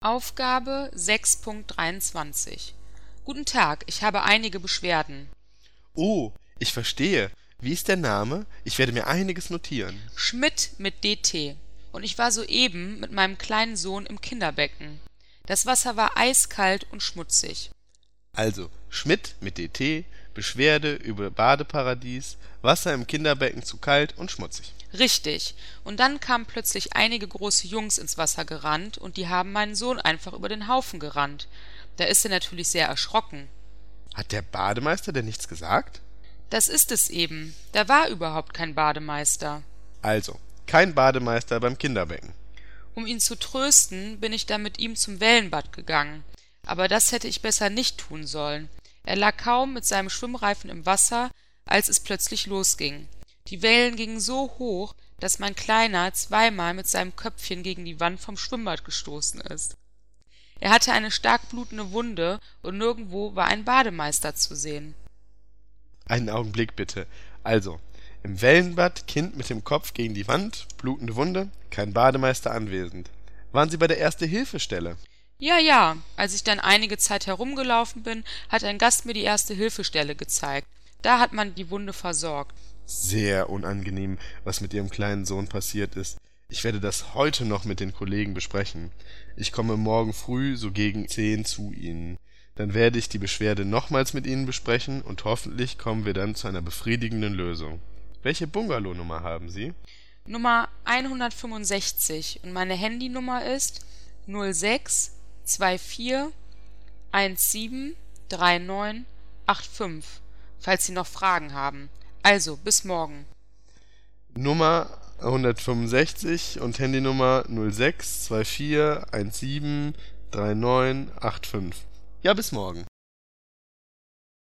Aufgabe 6.23. Guten Tag, ich habe einige Beschwerden. Oh, ich verstehe. Wie ist der Name? Ich werde mir einiges notieren. Schmidt mit DT. Und ich war soeben mit meinem kleinen Sohn im Kinderbecken. Das Wasser war eiskalt und schmutzig. Also, Schmidt mit DT, Beschwerde über Badeparadies, Wasser im Kinderbecken zu kalt und schmutzig. Richtig. Und dann kamen plötzlich einige große Jungs ins Wasser gerannt und die haben meinen Sohn einfach über den Haufen gerannt. Da ist er natürlich sehr erschrocken. Hat der Bademeister denn nichts gesagt? Das ist es eben. Da war überhaupt kein Bademeister. Also, kein Bademeister beim Kinderbecken. Um ihn zu trösten, bin ich dann mit ihm zum Wellenbad gegangen. Aber das hätte ich besser nicht tun sollen. Er lag kaum mit seinem Schwimmreifen im Wasser, als es plötzlich losging. Die Wellen gingen so hoch, dass mein Kleiner zweimal mit seinem Köpfchen gegen die Wand vom Schwimmbad gestoßen ist. Er hatte eine stark blutende Wunde und nirgendwo war ein Bademeister zu sehen. Einen Augenblick bitte. Also, im Wellenbad, Kind mit dem Kopf gegen die Wand, blutende Wunde, kein Bademeister anwesend. Waren Sie bei der Erste-Hilfe-Stelle? Ja, als ich dann einige Zeit herumgelaufen bin, hat ein Gast mir die Erste-Hilfe-Stelle gezeigt. Da hat man die Wunde versorgt. Sehr unangenehm, was mit Ihrem kleinen Sohn passiert ist. Ich werde das heute noch mit den Kollegen besprechen. Ich komme morgen früh so gegen 10 zu Ihnen. Dann werde ich die Beschwerde nochmals mit Ihnen besprechen und hoffentlich kommen wir dann zu einer befriedigenden Lösung. Welche Bungalow-Nummer haben Sie? Nummer 165 und meine Handynummer ist 06 24 17 39 85, falls Sie noch Fragen haben. Also, bis morgen. Nummer 165 und Handynummer 06 24 17 39 85. Ja, bis morgen.